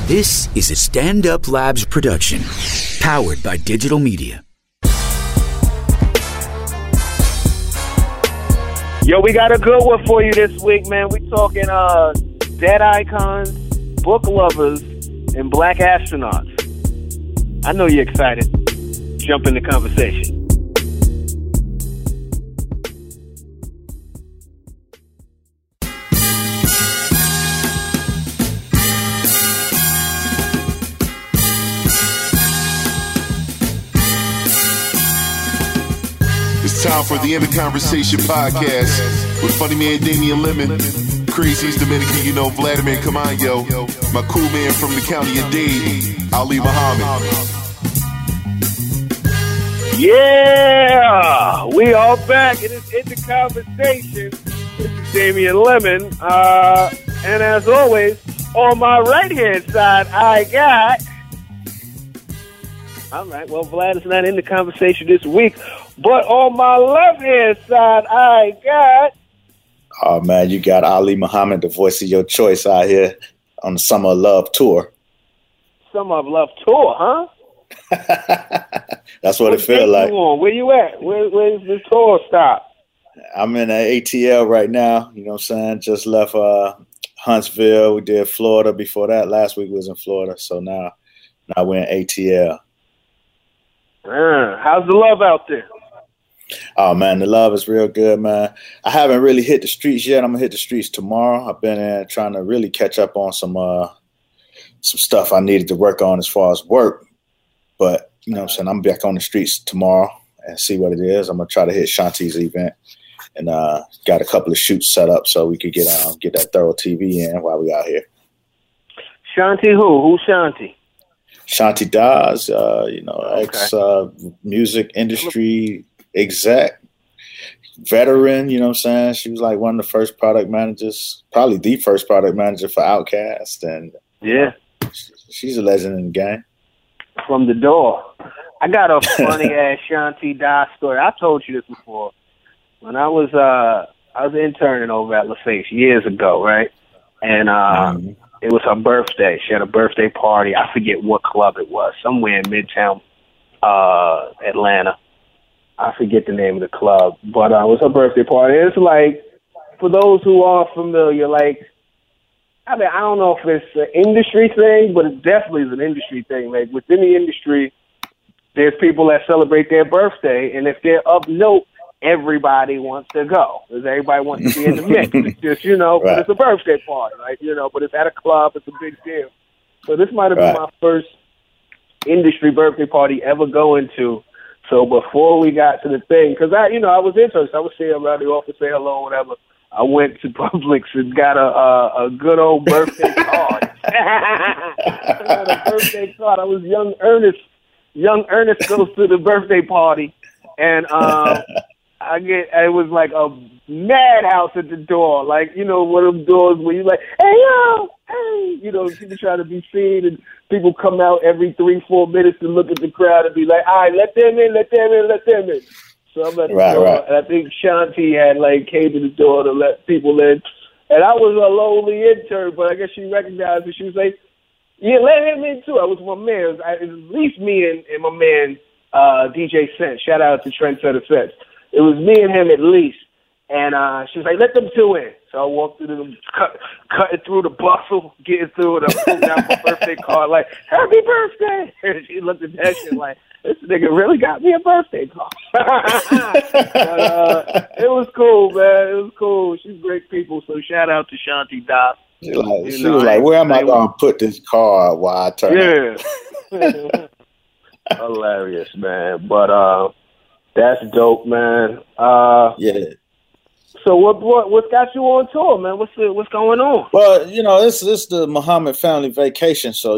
This is a Stand Up Labs production, powered by digital media. Yo, we got a good one for you this week, man. We talking dead icons, book lovers, and black astronauts. I know you're excited. Jump in the conversation. It's time for the End of Conversation podcast with funny man Damian Lemon, Crazy's Dominican, you know, Vladimir Camayo, my cool man from the county of Dade, Ali Muhammad. Yeah, we all back. It is In the Conversation. This is Damian Lemon. And as always, on my right-hand side, I got... All right, well, Vlad is not in the conversation this week. But on my left-hand side, I got... Oh, man, you got Ali Muhammad, the voice of your choice out here on the Summer of Love tour. Summer of Love tour, huh? That's what it feels like. Where you at? Where's the tour stop? I'm in ATL right now. You know what I'm saying? Just left Huntsville. We did Florida before that. Last week was in Florida. So now we're in ATL. How's the love out there? Oh, man, the love is real good, man. I haven't really hit the streets yet. I'm going to hit the streets tomorrow. I've been trying to really catch up on some stuff I needed to work on as far as work. But, you know what I'm saying, I'm back on the streets tomorrow and see what it is. I'm going to try to hit Shanti's event and got a couple of shoots set up so we could get that Thorough TV in while we out here. Shanti who? Who's Shanti? Shanti Dawes, ex-music industry exec, veteran, you know what I'm saying? She was like one of the first product managers, probably the first product manager for Outkast. And yeah, she's a legend in the game. From the door. I got a funny-ass Shanti Dawes story. I told you this before. When I was interning over at LaFace years ago, right? And it was her birthday. She had a birthday party. I forget what club it was, somewhere in Midtown Atlanta. I forget the name of the club, but it was her birthday party. It's like, for those who are familiar, like, I mean, I don't know if it's an industry thing, but it definitely is an industry thing. Like, within the industry, there's people that celebrate their birthday, and if they're of note, everybody wants to go, because everybody wants to be in the mix. It's just, right. But it's a birthday party, right? But it's at a club. It's a big deal. So this might have been my first industry birthday party ever going to. So before we got to the thing, because I was interested. I was sitting around the office, say hello, whatever. I went to Publix and got a good old birthday card. I got a birthday card. I was young Ernest. Young Ernest goes to the birthday party, and it was like a madhouse at the door. Like, one of them doors where you like, hey, yo, hey, people try to be seen, and people come out every 3-4 minutes to look at the crowd and be like, all right, let them in. So I'm at the door, and I think Shanti had came to the door to let people in. And I was a lonely intern, but I guess she recognized me. She was like, yeah, let him in too. I was my man. It was at least me and my man, DJ Sense. Shout out to Trendsetter Sense. It was me and him at least. And she was like, let them two in. So I walked through them, cutting through the bustle, getting through it. I pulled out my birthday card like, happy birthday. And she looked at that shit like, this nigga really got me a birthday card. But, it was cool, man. It was cool. She's great people. So shout out to Shanti Dawes. She was like, where am I going to put this card while I turn? Yeah. Hilarious, man. But that's dope, man. Yeah. So what got you on tour, man? What's going on? Well, it's the Muhammad family vacation. So,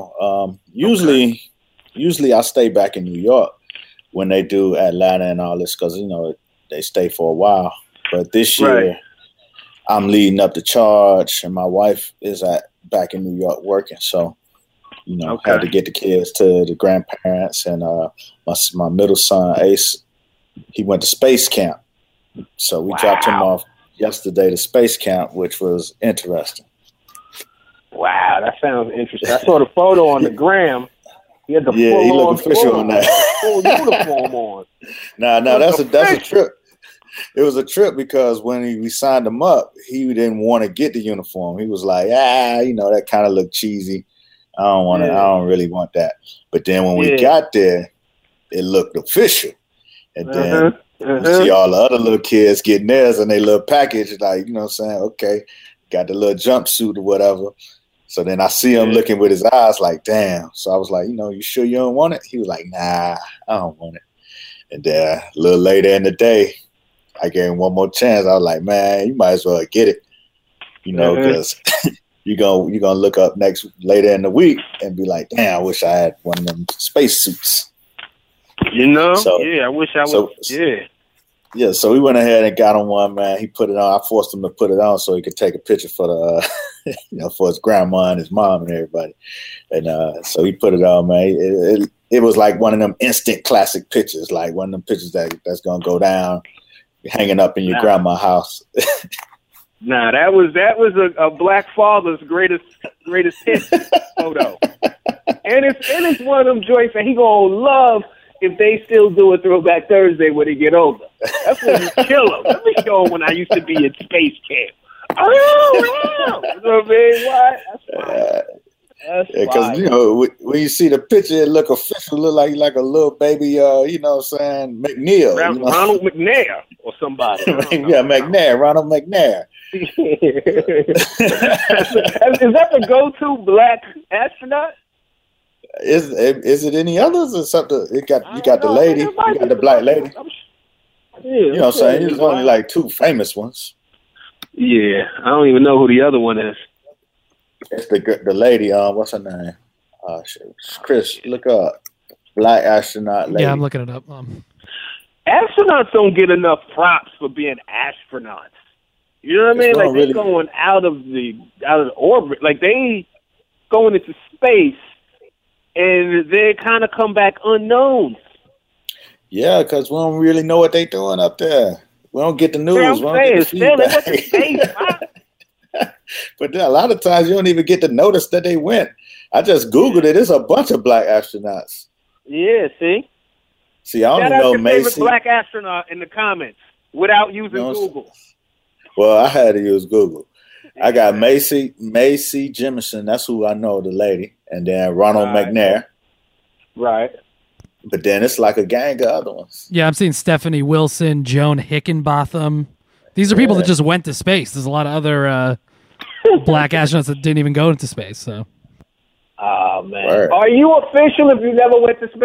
usually I stay back in New York when they do Atlanta and all this because, they stay for a while. But this year I'm leading up the charge and my wife is back in New York working. So, had to get the kids to the grandparents and my middle son, Ace, he went to space camp. So we dropped him off yesterday to space camp, which was interesting. Wow, that sounds interesting. I saw the photo on the gram. He had the he looked official on that. Full uniform on. Nah, that's a trip. It was a trip because when we signed him up, he didn't want to get the uniform. He was like, that kind of looked cheesy. I don't really want that. But then when we got there, it looked official. And then you see all the other little kids getting theirs in their little package, like, you know what I'm saying? Okay, got the little jumpsuit or whatever. So then I see him looking with his eyes like, damn. So I was like, you sure you don't want it? He was like, nah, I don't want it. And then a little later in the day, I gave him one more chance. I was like, man, you might as well get it, because you're gonna look up later in the week and be like, damn, I wish I had one of them space suits. I wish I would. Yeah, so we went ahead and got him one, man. He put it on. I forced him to put it on so he could take a picture for the, for his grandma and his mom and everybody. And so he put it on, man. It was like one of them instant classic pictures, like one of them pictures that's gonna go down, hanging up in your grandma's house. Nah, that was a black father's greatest hit photo, and it's one of them joints that he gonna love. If they still do a Throwback Thursday when they get older. That's when you kill them. Let me show them when I used to be in space camp. Oh, wow. You know what I mean? What? That's because, when you see the picture, it look official, look like a little baby, you know what I'm saying, McNeil. Ronald McNair or somebody. McNair, Ronald McNair. Is that the go-to black astronaut? Is it any others or something? You got the lady, you got the black lady. You know what I'm saying? There's only like two famous ones. Yeah, I don't even know who the other one is. It's the lady. What's her name? Chris, look up black astronaut lady. Yeah, I'm looking it up. Astronauts don't get enough props for being astronauts. You know what I mean? Like they're going out of the orbit, like they going into space. And they kind of come back unknown. Yeah, because we don't really know what they're doing up there. We don't get the news. But a lot of times you don't even get to notice that they went. I just Googled it. There's a bunch of black astronauts. Yeah, see? I don't know Macy. Favorite black astronaut in the comments without using Google. Well, I had to use Google. I got Macy Jemison. That's who I know, the lady. And then Ronald McNair. Right. But then it's like a gang of other ones. Yeah, I'm seeing Stephanie Wilson, Joan Hickenbotham. These are people that just went to space. There's a lot of other black astronauts that didn't even go into space. So. Oh, man. Word. Are you official if you never went to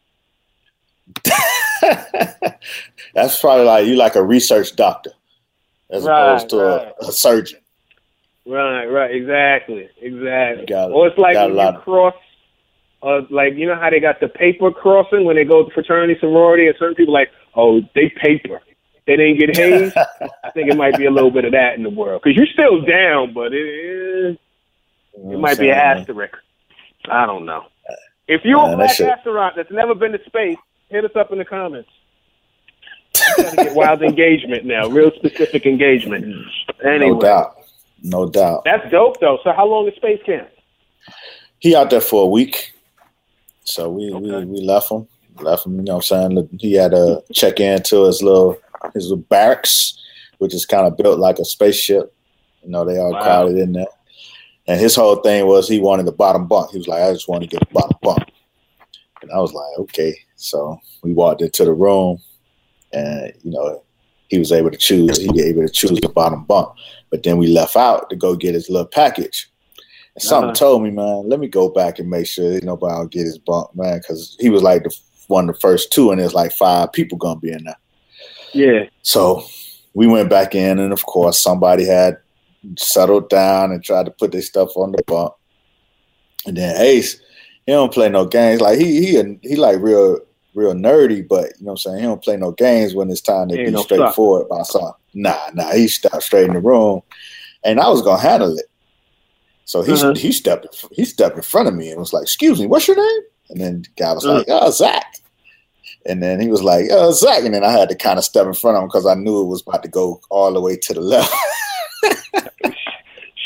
space? That's probably like you like a research doctor as opposed to a surgeon. Right, exactly. Or it's like when you cross, like, you know how they got the paper crossing when they go to fraternity, sorority, and certain people like, oh, they paper. They didn't get hazed. I think it might be a little bit of that in the world. Because you're still down, but it might be an asterisk. I don't know. If you're a black astronaut that's never been to space, hit us up in the comments. You got to get wild engagement now, real specific engagement. Anyway. No doubt. That's dope, though. So how long is space camp? He out there for a week. So we left him. You know what I'm saying? He had to check into his little barracks, which is kind of built like a spaceship. They all crowded in there. And his whole thing was he wanted the bottom bunk. He was like, I just want to get the bottom bunk. And I was like, okay. So we walked into the room and, he was able to choose. He was able to choose the bottom bunk. But then we left out to go get his little package. And something told me, man, let me go back and make sure nobody will get his bunk, man, because he was like one of the first two, and there's like 5 people going to be in there. Yeah. So we went back in, and, of course, somebody had settled down and tried to put their stuff on the bunk. And then Ace, he don't play no games. Like, he like real nerdy, but, you know what I'm saying, he don't play no games when it's time to be straightforward about something. Nah, he stepped straight in the room, and I was going to handle it. So he stepped in front of me and was like, excuse me, what's your name? And then the guy was like, Zach. And then he was like, Zach. And then I had to kind of step in front of him because I knew it was about to go all the way to the left.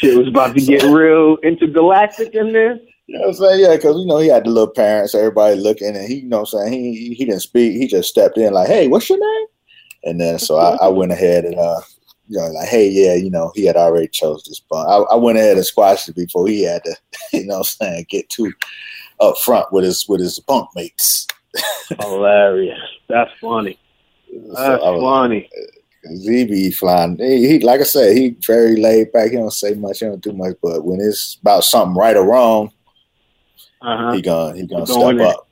Shit was about to get real intergalactic in there. You know what I'm saying? Yeah, because, he had the little parents, everybody looking, and he, you know what I'm saying, he didn't speak. He just stepped in like, hey, what's your name? And then so I went ahead and, like, hey, yeah, he had already chose this bunk. I went ahead and squashed it before he had to, you know what I'm saying, get too up front with his bunk mates. Hilarious. That's funny. That's funny. He be flying. He like I said, he very laid back. He don't say much. He don't do much. But when it's about something right or wrong, he gonna step up.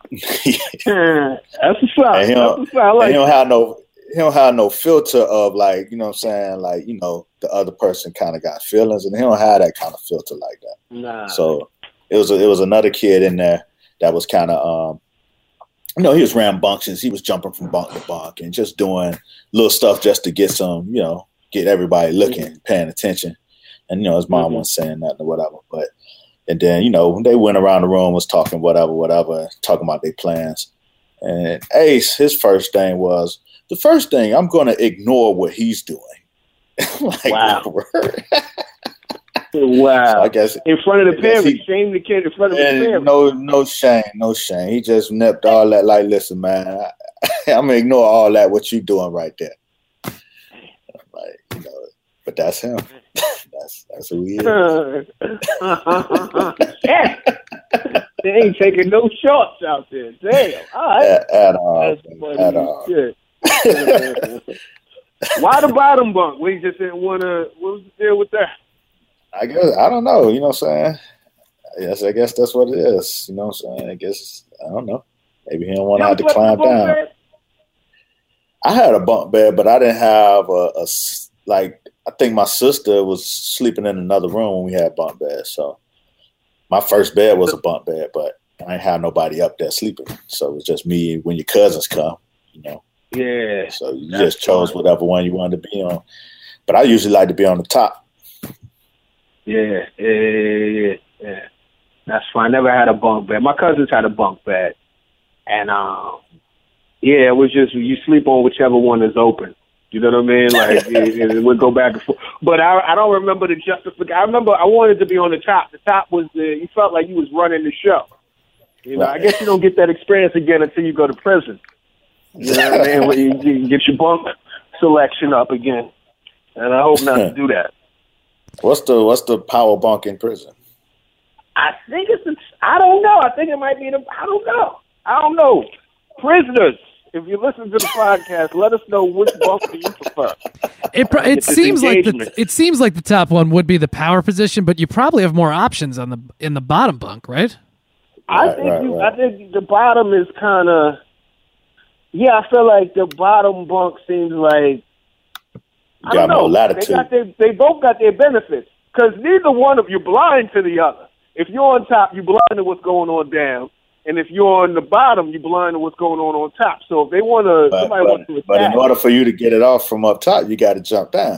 That's what's up. He don't have no filter of, like, you know what I'm saying, like, the other person kind of got feelings, and he don't have that kind of filter like that. Nah. So it was another kid in there that was kind of he was rambunctious. He was jumping from bunk to bunk and just doing little stuff just to get some, get everybody looking, paying attention. And, his mom wasn't saying nothing or whatever. But, and then, when they went around the room, was talking whatever, talking about their plans. And Ace, his first thing was, the first thing, I'm going to ignore what he's doing. Like, wow. Wow. So I guess in front of the parents, shame the kid in front of the parents. No shame. He just nipped all that, like, listen, man, I'm going to ignore all that, what you doing right there. Like, but that's him. That's who he is. Yeah. They ain't taking no shots out there. Damn. All right. At all. That's funny at all. Shit. Why the bottom bunk? We just didn't want to. What was the deal with that? I guess I don't know. You know what I'm saying? Yes, I guess that's what it is. You know what I'm saying? I guess I don't know. Maybe he don't want to have to climb down. Bed? I had a bunk bed, but I didn't have a like. I think my sister was sleeping in another room when we had bunk beds. So my first bed was a bunk bed, but I didn't have nobody up there sleeping. So it was just me when your cousins come. Yeah. So you just chose whatever one you wanted to be on. But I usually like to be on the top. Yeah. That's fine. I never had a bunk bed. My cousins had a bunk bed. And, it was just you sleep on whichever one is open. You know what I mean? Like, it would go back and forth. But I don't remember the justification. I remember I wanted to be on the top. The top was you felt like you was running the show. Right. I guess you don't get that experience again until you go to prison. You know what I mean? When you get your bunk selection up again. And I hope not to do that. What's the power bunk in prison? I think I don't know. I think it might be I don't know. Prisoners, if you listen to the podcast, let us know which bunk do you prefer. It seems like the top one would be the power position, but you probably have more options in the bottom bunk, right? I think the bottom is kind of. Yeah, I feel like the bottom bunk seems like. I don't know. More latitude. They both got their benefits because neither one of you blind to the other. If you're on top, you're blind to what's going on down, and if you're on the bottom, you're blind to what's going on top. So if they want to, somebody wants to attack. But in order for you to get it off from up top, you got to jump down.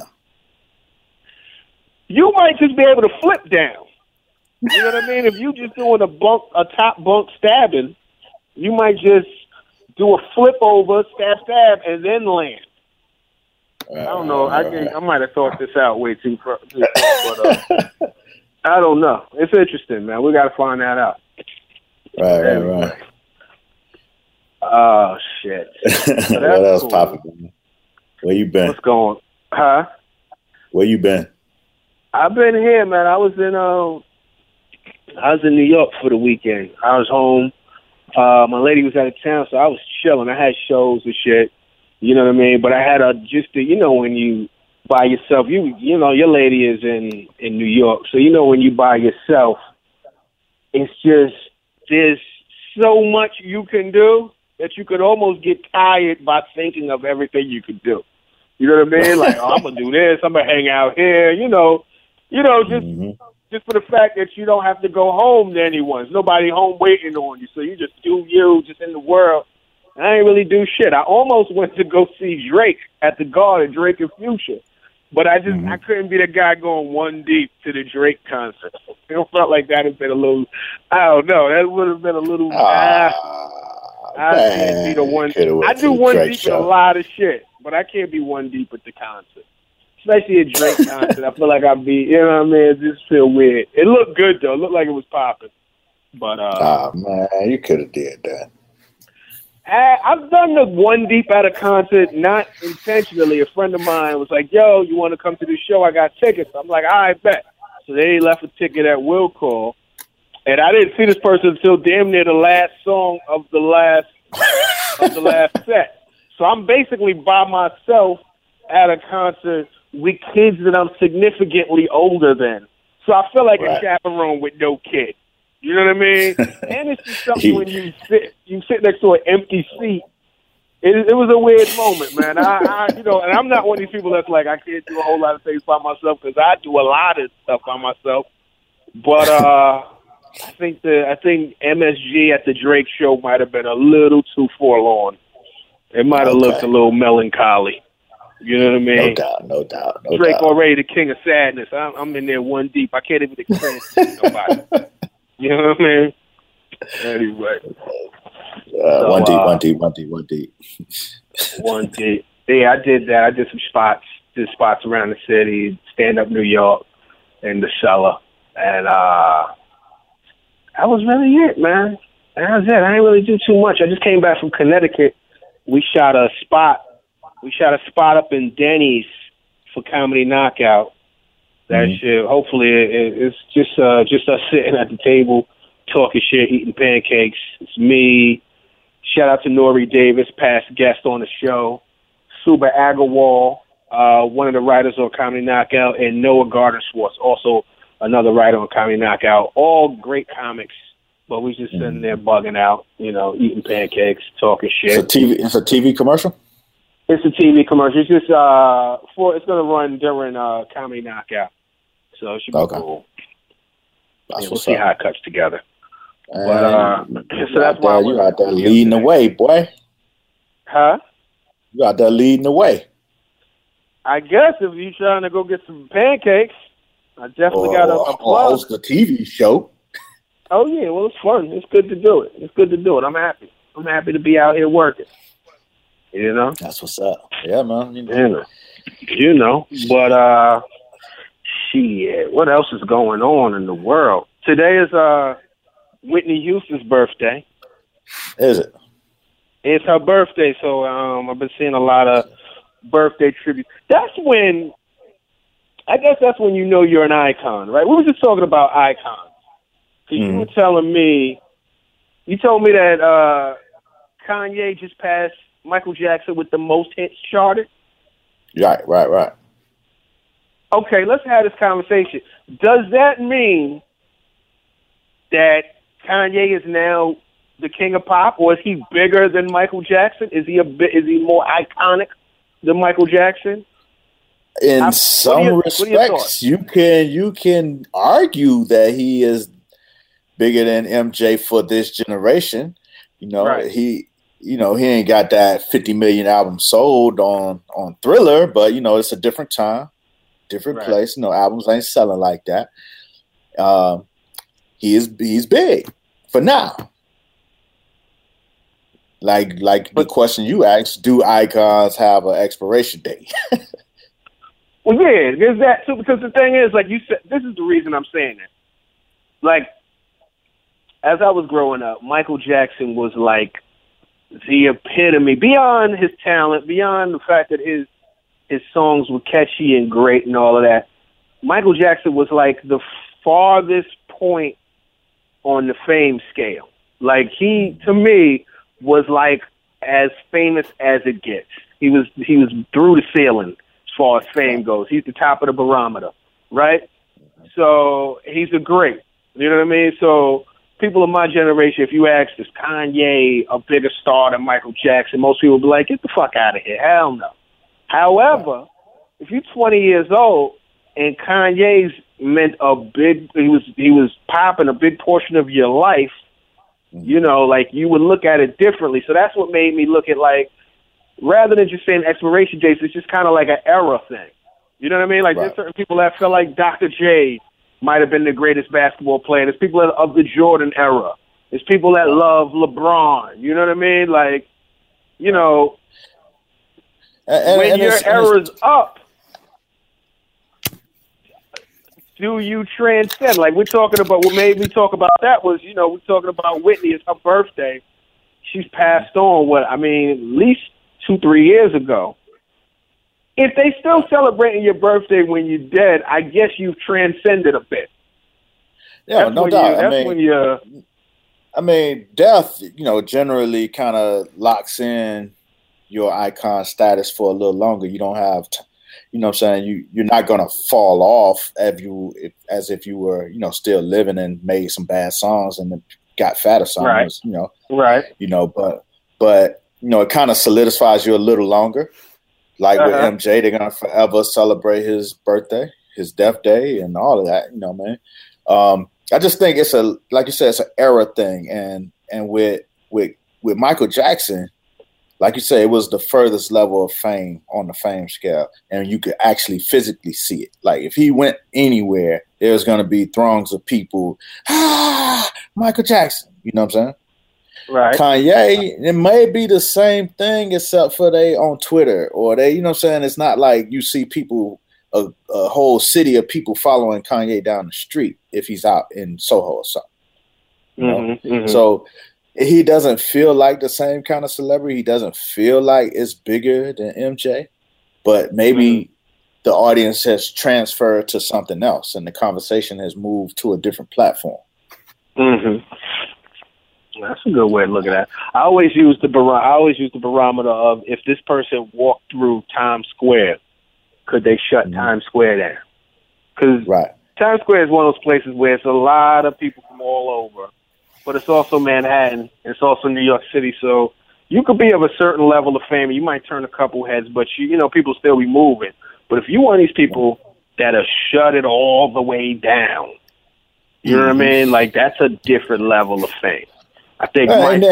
You might just be able to flip down. You know what I mean? If you just doing a top bunk stabbing, you might just do a flip over, stab, and then land. I don't know. I might have thought this out way too far, but I don't know. It's interesting, man. We got to find that out. Right. Oh shit! What else popping? Where you been? What's going? Huh? Where you been? I've been here, man. I was in New York for the weekend. I was home. My lady was out of town, so I was chilling. I had shows and shit. You know what I mean? But I had when you by yourself, you know, your lady is in New York. So, when you by yourself, it's just, there's so much you can do that you could almost get tired by thinking of everything you could do. You know what I mean? Like, I'm going to do this. I'm going to hang out here, just for the fact that you don't have to go home to anyone. There's nobody home waiting on you. So you just do you, just in the world. I ain't really do shit. I almost went to go see Drake at the Garden, Drake and Future. But I couldn't be the guy going one deep to the Drake concert. It felt like that had been a little, I don't know, that would have been a little, I can't be the one. I do one deep in a lot of shit, but I can't be one deep at the concert. especially a Drake concert. I feel like I'd be, you know what I mean? It just feel weird. It looked good though. It looked like it was popping. But man, you could have did that. I've done the One Deep at a concert, not intentionally. A friend of mine was like, "Yo, you want to come to the show? I got tickets." I'm like, "I bet." So they left a ticket at Will Call, and I didn't see this person until damn near the last song of the last set. So I'm basically by myself at a concert with kids that I'm significantly older than. So I feel like a chaperone with no kid. You know what I mean? And it's just something when you sit next to an empty seat. It was a weird moment, man. And I'm not one of these people that's like, I can't do a whole lot of things by myself because I do a lot of stuff by myself. But I think MSG at the Drake show might have been a little too forlorn. It might have looked a little melancholy. You know what I mean? No doubt. Drake already the king of sadness. I'm in there one deep. I can't even explain it to nobody. You know what I mean? Anyway. One deep. One deep. Yeah, I did that. I did some spots. Did spots around the city, Stand Up New York, and the Cellar. And that was really it, man. That was it. I didn't really do too much. I just came back from Connecticut. We shot a spot up in Denny's for Comedy Knockout. That shit. Hopefully, it's just us sitting at the table, talking shit, eating pancakes. It's me. Shout out to Nori Davis, past guest on the show. Suba Agarwal, one of the writers on Comedy Knockout, and Noah Gardner-Schwartz, also another writer on Comedy Knockout. All great comics, but we just sitting there bugging out, eating pancakes, talking shit. It's a TV commercial? It's a TV commercial. It's just it's going to run during Comedy Knockout. So it should be cool. We'll see how it cuts together. But so that's why you out there leading the way, boy. Huh? You out there leading the way. I guess if you're trying to go get some pancakes, I definitely got a plug. Host a TV show. Oh yeah, well it's fun. It's good to do it. I'm happy. I'm happy to be out here working. That's what's up. Yeah, man. But shit, what else is going on in the world? Today is Whitney Houston's birthday. Is it? It's her birthday, so I've been seeing a lot of birthday tributes. I guess that's when you know you're an icon, right? We were just talking about icons. Because you were telling me, you told me that Kanye just passed Michael Jackson with the most hits charted. Right. Okay, let's have this conversation. Does that mean that Kanye is now the king of pop, or is he bigger than Michael Jackson? Is he more iconic than Michael Jackson? In some respects, you can argue that he is bigger than MJ for this generation. Right. He ain't got that 50 million albums sold on Thriller, but it's a different time, different place. Albums ain't selling like that. He's big for now. Like the question you asked, do icons have an expiration date? Well, yeah, there's that too. Because the thing is, like you said, this is the reason I'm saying that. Like, as I was growing up, Michael Jackson was like the epitome, beyond his talent, beyond the fact that his songs were catchy and great and all of that. Michael Jackson was like the farthest point on the fame scale. Like, he, to me, was like as famous as it gets. He was through the ceiling as far as fame goes. He's the top of the barometer, right? So he's a great. You know what I mean? So people of my generation, if you ask, is Kanye a bigger star than Michael Jackson? Most people will be like, get the fuck out of here. Hell no. However, if you're 20 years old and Kanye's meant he was popping a big portion of your life, like you would look at it differently. So that's what made me look at, like, rather than just saying expiration dates, it's just kind of like an era thing. You know what I mean? Like, there's certain people that feel like Dr. J might have been the greatest basketball player. There's people of the Jordan era. There's people that love LeBron. You know what I mean? Like, when your era's up, do you transcend? Like, we're talking about, what made me talk about that was, we're talking about Whitney. It's her birthday. She's passed on, at least 2-3 years ago. If they still celebrating your birthday when you're dead, I guess you've transcended a bit. Yeah, no doubt. Death, generally kind of locks in your icon status for a little longer. You don't have, you're not going to fall off as if you were, still living and made some bad songs and got fat or something, right. But it kind of solidifies you a little longer. Like with MJ, they're going to forever celebrate his birthday, his death day, and all of that, man. I just think it's like you said, it's an era thing. And with Michael Jackson, like you said, it was the furthest level of fame on the fame scale. And you could actually physically see it. Like if he went anywhere, there's going to be throngs of people. Michael Jackson, you know what I'm saying? Right. Kanye, it may be the same thing except for they on Twitter or they, it's not like you see people, a whole city of people following Kanye down the street if he's out in Soho or something. Mm-hmm. So he doesn't feel like the same kind of celebrity. He doesn't feel like it's bigger than MJ, but maybe the audience has transferred to something else and the conversation has moved to a different platform. Mm-hmm. That's a good way to look at that. I always use the barometer of if this person walked through Times Square, could they shut Times Square down? Because Times Square is one of those places where it's a lot of people from all over, but it's also Manhattan. It's also New York City. So you could be of a certain level of fame. You might turn a couple heads, but people still be moving. But if you want these people that have shut it all the way down, you know what I mean? Like that's a different level of fame. I think.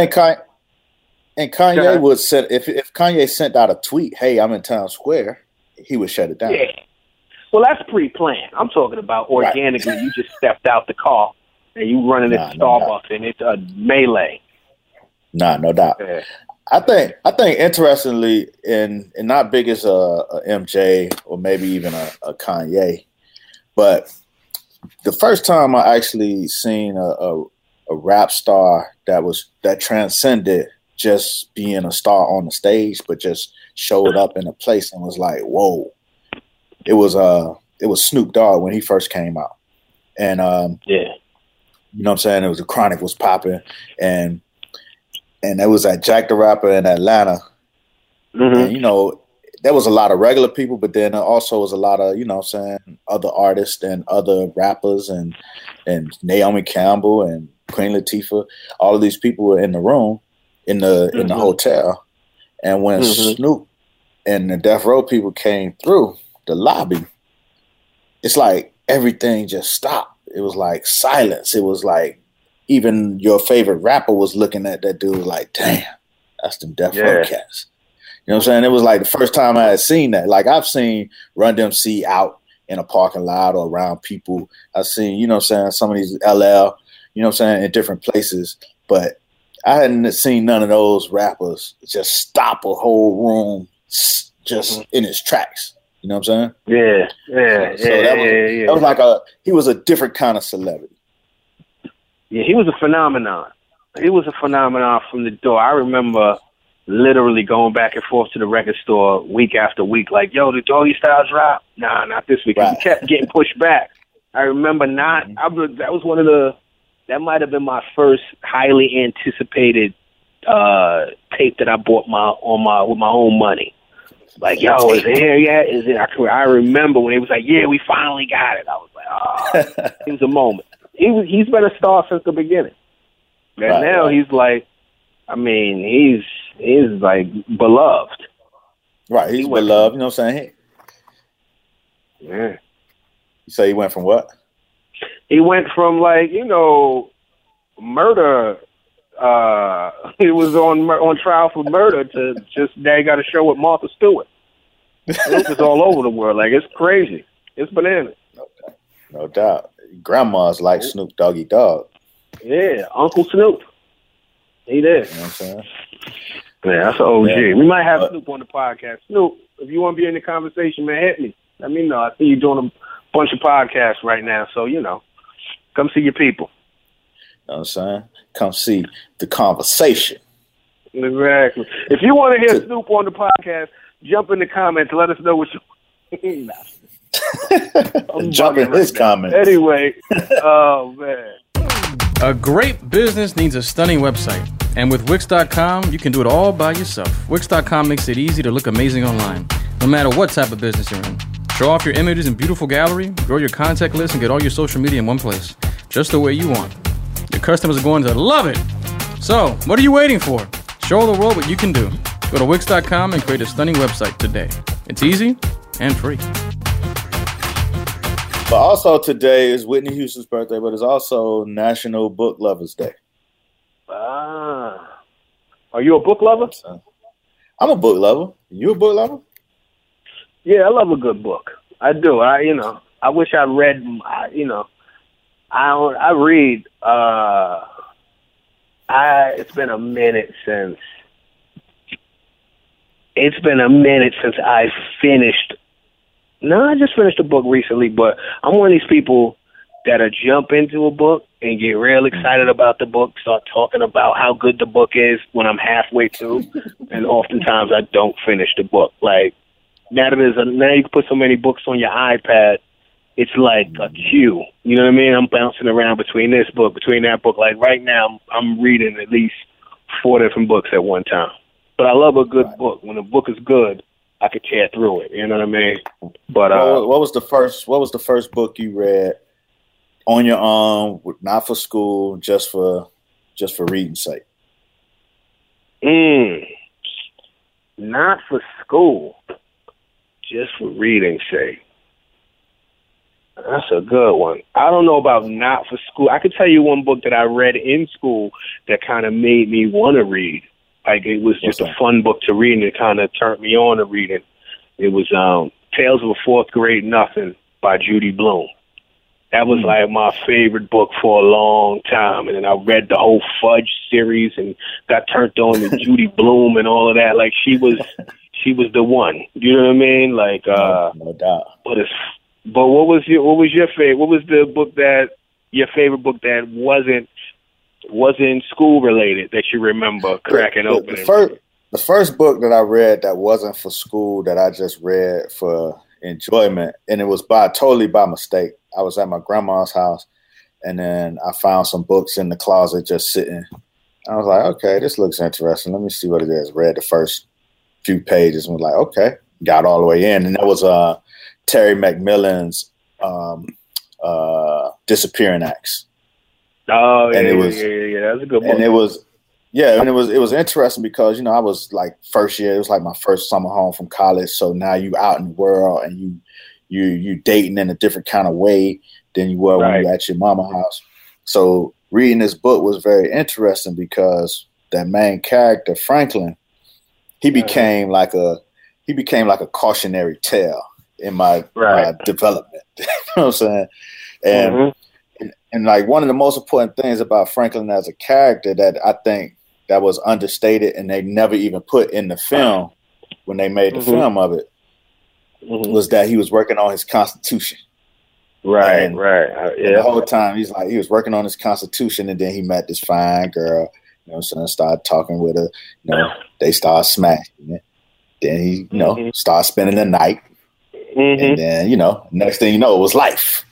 Kanye would say if Kanye sent out a tweet, "Hey, I'm in Times Square," he would shut it down. Yeah. Well, that's pre-planned. I'm talking about organically. Right. You just stepped out the car and you running at Starbucks and it's a melee. No doubt. Yeah. I think interestingly, and not big as a MJ or maybe even a Kanye, but the first time I actually seen a rap star that transcended just being a star on the stage, but just showed up in a place and was like, whoa. It was Snoop Dogg when he first came out. And you know what I'm saying? It was the Chronic was popping and it was at Jack the Rapper in Atlanta. Mm-hmm. And there was a lot of regular people, but then also was a lot of, other artists and other rappers and Naomi Campbell and Queen Latifah. All of these people were in the room in the hotel. And when Snoop and the Death Row people came through the lobby, it's like everything just stopped. It was like silence. It was like even your favorite rapper was looking at that dude like, damn, that's them Death Row cats. You know what I'm saying? It was like the first time I had seen that. Like I've seen Run DMC out in a parking lot or around people. I've seen, some of these LL, in different places. But I hadn't seen none of those rappers just stop a whole room just in its tracks. You know what I'm saying? Yeah. That was like he was a different kind of celebrity. Yeah, he was a phenomenon. He was a phenomenon from the door. I remember literally going back and forth to the record store week after week, like, yo, the Doggy Styles drop? Nah, not this week. Right. He kept getting pushed back. I remember that might have been my first highly anticipated tape that I bought with my own money. Like, yo, is it here yet? Is it? I remember when he was like, yeah, we finally got it. I was like, oh, it was a moment. He's been a star since the beginning. And now he's like, he's like beloved. Right, he's beloved. You know what I'm saying? Yeah. You say he went from what? He went from murder. He was on trial for murder to just now he got a show with Martha Stewart. Snoop is all over the world. Like it's crazy. It's bananas. No doubt. Grandma's like Snoop Doggy Dogg. Yeah, Uncle Snoop. He there. You know what I'm saying? Yeah, that's an OG. Yeah. We might have Snoop on the podcast. Snoop, if you want to be in the conversation, man, hit me. Let me know. I see you doing bunch of podcasts right now. So, come see your people. You know what I'm saying? Come see the conversation. Exactly. If you want to hear Snoop on the podcast, jump in the comments. Let us know what you... Jump in his comments. Anyway, oh, man. A great business needs a stunning website. And with Wix.com, you can do it all by yourself. Wix.com makes it easy to look amazing online, no matter what type of business you're in. Show off your images in beautiful gallery, grow your contact list, and get all your social media in one place, just the way you want. Your customers are going to love it. So, what are you waiting for? Show the world what you can do. Go to Wix.com and create a stunning website today. It's easy and free. But also today is Whitney Houston's birthday, but it's also National Book Lovers Day. Ah. Are you a book lover? I'm a book lover. You a book lover? Yeah, I love a good book. I do. I wish I read, I read, it's been a minute since I finished. No, I just finished a book recently, but I'm one of these people that'll jump into a book and get real excited about the book, start talking about how good the book is when I'm halfway through, and oftentimes I don't finish the book. Like, now you can put so many books on your iPad, it's like a queue. You know what I mean? I'm bouncing around between this book, between that book. Like right now, I'm reading at least 4 different books at one time. But I love a good book. When a book is good, I could tear through it. You know what I mean? But what was the first book you read on your own, not for school, just for reading's sake? Not for school, just for reading's sake. That's a good one. I don't know about not for school. I could tell you one book that I read in school that kind of made me want to read. Like, it was just a fun book to read, and it kind of turned me on to reading. It was Tales of a Fourth Grade Nothing by Judy Blume. That was like my favorite book for a long time. And then I read the whole Fudge series and got turned on to Judy Blume and all of that. Like, she was the one. You know what I mean? Like, no doubt. But what was your favorite? What was the book your favorite book that wasn't school related that you remember cracking open? The first book that I read that wasn't for school, that I just read for enjoyment, and it was totally by mistake. I was at my grandma's house, and then I found some books in the closet just sitting. I was like, okay, this looks interesting. Let me see what it is. Read the first few pages and was like, okay, got all the way in. And that was Terry McMillan's Disappearing Acts. Oh, and yeah, it was, that's a good book. And it was interesting because, I was like first year, it was like my first summer home from college. So now you out in the world and you dating in a different kind of way than you were when you were at your mama's house. So reading this book was very interesting because that main character, Franklin, he became like a cautionary tale in my development. You know what I'm saying? And and like one of the most important things about Franklin as a character that I think that was understated and they never even put in the film when they made the film of it was that he was working on his Constitution. Right. The whole time he was working on his Constitution, and then he met this fine girl. You know what I'm saying? Started talking with her. They started smashing it. Then he, started spending the night. And then, next thing you know, it was life.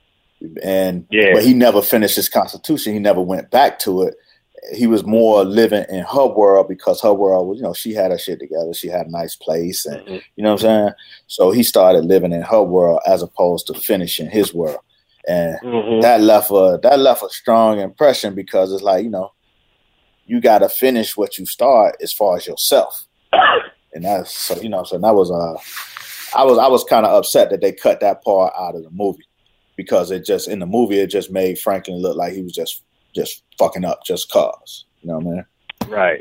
But he never finished his Constitution. He never went back to it. He was more living in her world because her world was, she had her shit together. She had a nice place, and you know what I'm saying? So he started living in her world as opposed to finishing his world. And that left a strong impression because it's like, you got to finish what you start as far as yourself. And that's so, so that was I was kind of upset that they cut that part out of the movie because it just made Franklin look like he was just fucking up just cause. You know what I mean? Right.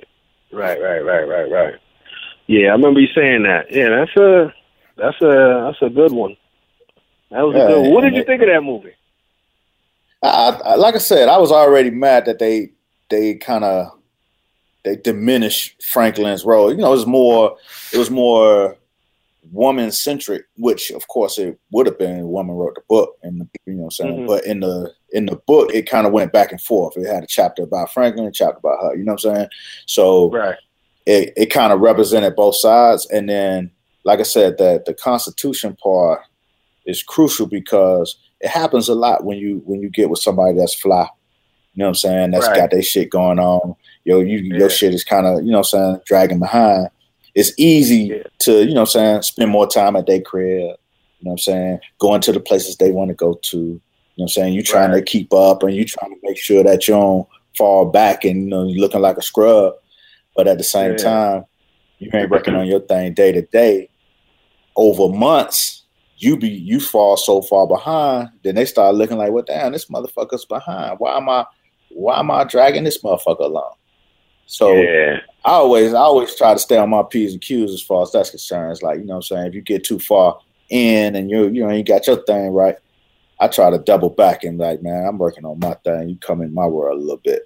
Yeah, I remember you saying that. Yeah, that's a good one. That was a good one. What did you think of that movie? Like I said, I was already mad that they diminished Franklin's role. It was more woman centric, which of course it would have been. A woman wrote the book, and you know what I'm saying. But in the book, it kind of went back and forth. It had a chapter about Franklin, a chapter about her. You know what I'm saying? So it kind of represented both sides. And then, like I said, that the Constitution part is crucial because it happens a lot when you get with somebody that's fly. You know what I'm saying? That's got their shit going on. Your shit is kind of, you know what I'm saying, dragging behind. It's easy to, you know what I'm saying, spend more time at their crib, you know what I'm saying, going to the places they want to go to, you know what I'm saying, you trying to keep up and you trying to make sure that you don't fall back and, you know, you're looking like a scrub. But at the same time, you ain't working on your thing day to day. Over months, you fall so far behind, then they start looking like, well, damn, this motherfucker's behind. Why am I dragging this motherfucker along? So I always try to stay on my P's and Q's as far as that's concerned. It's like, you know what I'm saying, if you get too far in and you got your thing right, I try to double back and like, man, I'm working on my thing. You come in my world a little bit.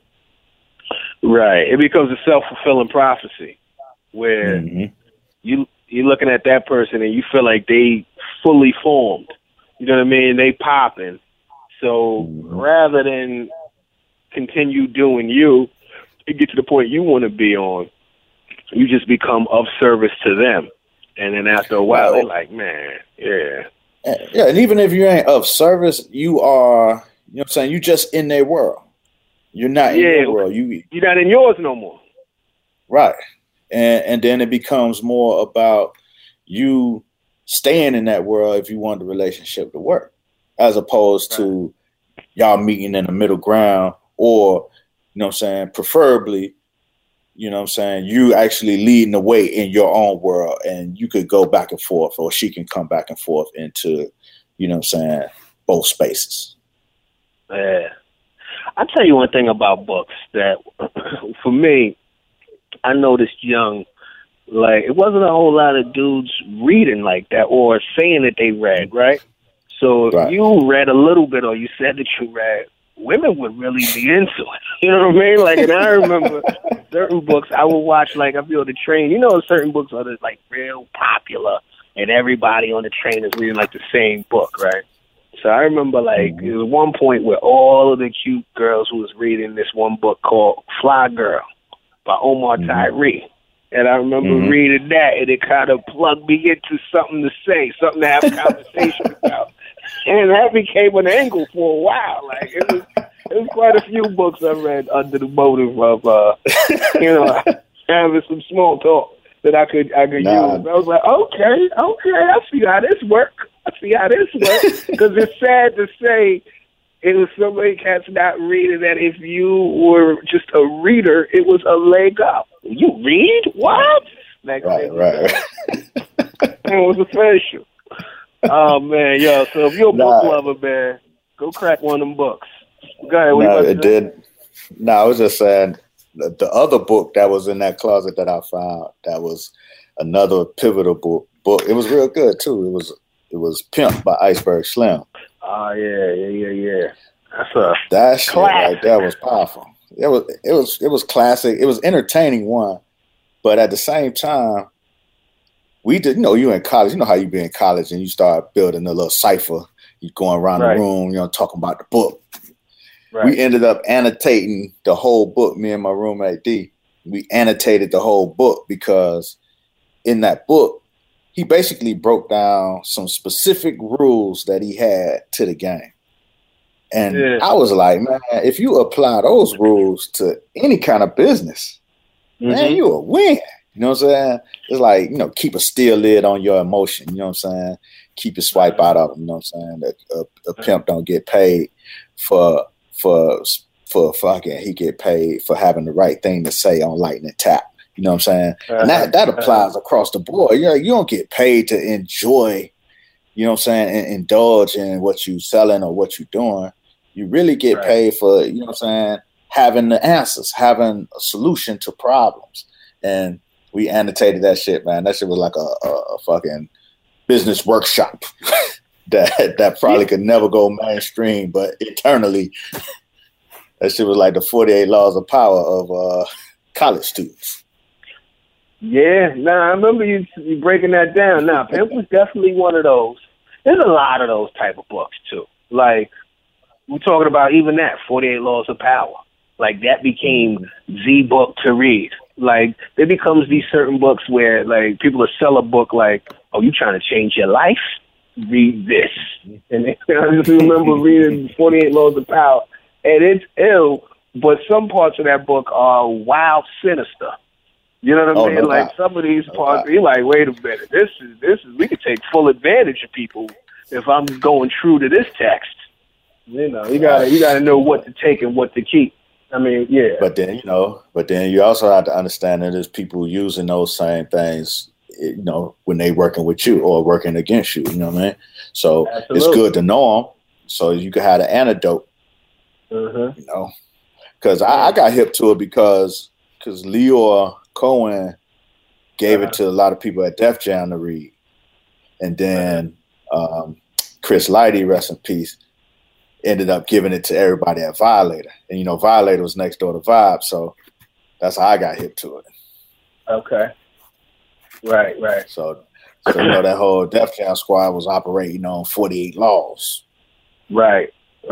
Right. It becomes a self-fulfilling prophecy where you're looking at that person and you feel like they fully formed. You know what I mean? They popping. So rather than continue doing you get to the point you want to be on, you just become of service to them. And then after a while, they're like, man, yeah. And even if you ain't of service, you are, you know what I'm saying, you just in their world. You're not in their world. You're not in yours no more. Right. And then it becomes more about you staying in that world if you want the relationship to work, as opposed to y'all meeting in the middle ground, or, you know what I'm saying, preferably, you know what I'm saying, you actually leading the way in your own world and you could go back and forth, or she can come back and forth into, you know what I'm saying, both spaces. Yeah. I'll tell you one thing about books that, for me, I noticed young, like, it wasn't a whole lot of dudes reading like that or saying that they read, right? So if you read a little bit or you said that you read, women would really be into it. You know what I mean? Like, and I remember certain books I would watch, like, I'd be on the train. You know, certain books are just, like, real popular, and everybody on the train is reading, like, the same book, right? So I remember, like, there was one point where all of the cute girls who was reading this one book called Fly Girl by Omar Tyree. And I remember reading that, and it kind of plugged me into something to say, something to have a conversation about. And that became an angle for a while. Like, it was quite a few books I read under the motive of, having some small talk that I could use. I was like, okay, I see how this works. Because it's sad to say it was so many cats not reading that if you were just a reader, it was a leg up. You read? What? Right. It was official. Oh, man, yo. So if you're a book lover, man, go crack one of them books. Go ahead. I was just saying the other book that was in that closet that I found, that was another pivotal book. It was real good, too. It was Pimp by Iceberg Slim. Oh, yeah. That shit right there was powerful. It was classic. It was entertaining, one, but at the same time, we did. You know, you in college. You know how you be in college and you start building a little cipher. You going around the room, you know, talking about the book. Right. We ended up annotating the whole book. Me and my roommate D. We annotated the whole book because in that book, he basically broke down some specific rules that he had to the game. And I was like, man, if you apply those rules to any kind of business, man, you will win. You know what I'm saying? It's like, you know, keep a steel lid on your emotion. You know what I'm saying? Keep your swipe out of them. You know what I'm saying? A pimp don't get paid for fucking. He get paid for having the right thing to say on Lightning Tap. You know what I'm saying? And that applies across the board. You know, you don't get paid to enjoy, you know what I'm saying, and indulge in what you selling or what you doing. You really get paid for, you know what I'm saying, having the answers, having a solution to problems. And we annotated that shit, man. That shit was like a fucking business workshop that probably could never go mainstream, but eternally, that shit was like the 48 laws of power of college students. Yeah, I remember you breaking that down. Now, Pimp was definitely one of those. There's a lot of those type of books, too. Like, we're talking about even that, 48 Laws of Power. Like, that became the book to read. Like, there becomes these certain books where, like, people will sell a book like, oh, you trying to change your life? Read this. And I just remember reading 48 Laws of Power. And it's ill, but some parts of that book are wild sinister. You know what I mean? No like doubt. some of these No parts, doubt. you're like, wait a minute, this is we could take full advantage of people if I'm going true to this text. You know, you gotta know what to take and what to keep. I mean, yeah. But then you also have to understand that there's people using those same things, when they working with you or working against you. You know what I mean? So Absolutely. It's good to know them, so you can have an antidote. Uh-huh. Because I got hip to it because Leor Cohen gave it to a lot of people at Def Jam to read, and then Chris Lighty, rest in peace, ended up giving it to everybody at Violator, and Violator was next door to Vibe, so that's how I got hip to it. Okay. Right. So that whole Def Jam squad was operating on 48 Laws. Right.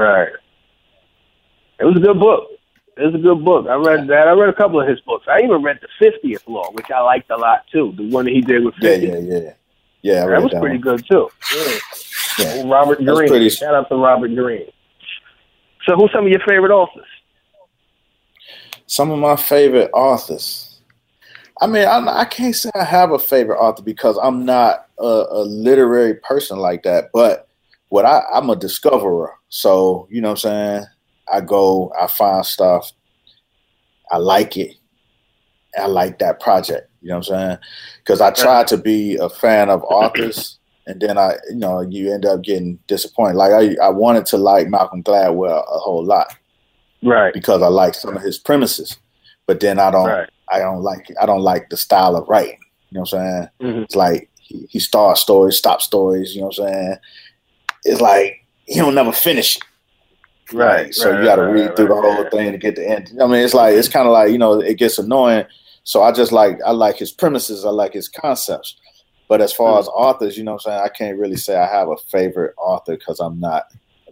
It was a good book. I read that. I read a couple of his books. I even read the 50th Law, which I liked a lot too. The one that he did with 50. Yeah. That was pretty good too. Yeah. Robert Greene. Shout out to Robert Greene. So, who's some of your favorite authors? Some of my favorite authors. I mean, I can't say I have a favorite author because I'm not a literary person like that. But I'm a discoverer. So, you know what I'm saying? I go, I find stuff. I like it. I like that project. You know what I'm saying? Because I try to be a fan of authors, and then you end up getting disappointed. Like I wanted to like Malcolm Gladwell a whole lot, right? Because I like some of his premises, but then I don't like the style of writing. You know what I'm saying? Mm-hmm. It's like he starts stories, stops stories. You know what I'm saying? It's like he don't never finish it. Right. So you got to read through the whole thing to get the end. I mean, it's kind of like, it gets annoying. So I like his premises. I like his concepts. But as far as authors, you know what I'm saying? I can't really say I have a favorite author because I'm not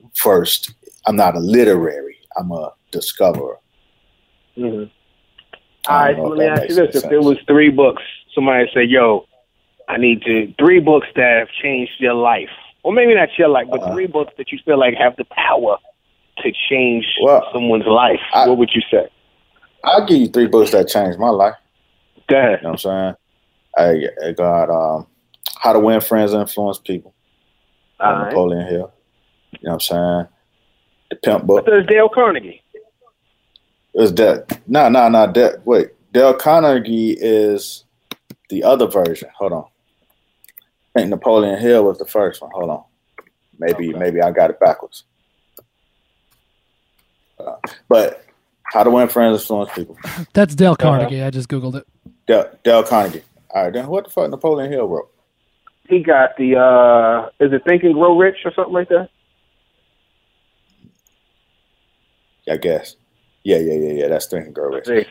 a literary. I'm a discoverer. Mm-hmm. All right, so let me ask you this. If there was 3 books, somebody say, yo, I need 3 books that have changed your life. Or maybe not your life, but 3 books that you feel like have the power to change someone's life. What would you say? I'll give you 3 books that changed my life. Go ahead. You know what I'm saying? I got How to Win Friends and Influence People by Napoleon Hill. You know what I'm saying? The Pimp book. But there's Dale Carnegie. It's wait. Dale Carnegie is the other version. Hold on. I think Napoleon Hill was the first one. Hold on. Maybe I got it backwards. But How to Win Friends and Influence People. That's Dale Carnegie. I just Googled it. Dale Carnegie. All right, then what the fuck Napoleon Hill wrote? He got the, is it Think and Grow Rich or something like that? I guess. Yeah. That's Think and Grow Rich. The